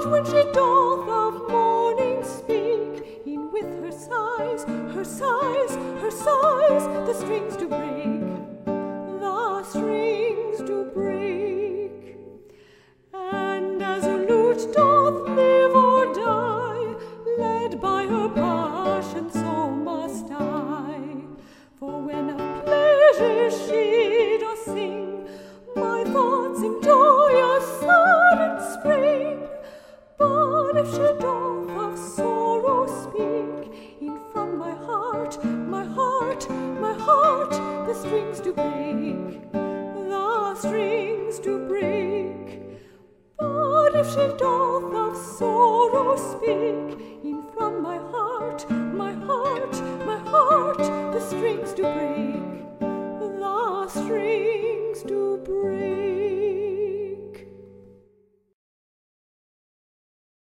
But when she doth of morning speak, in with her sighs, her sighs, her sighs, the strings do break, the strings do break. And as a lute doth live or die, led by her passion, so must I. For when of pleasure she doth sing, my thoughts in joyous sudden spring. But if she doth of sorrow speak, in from my heart, my heart, my heart, the strings do break, the strings do break. But if she doth of sorrow speak, in from my heart, my heart, my heart, the strings do break, the strings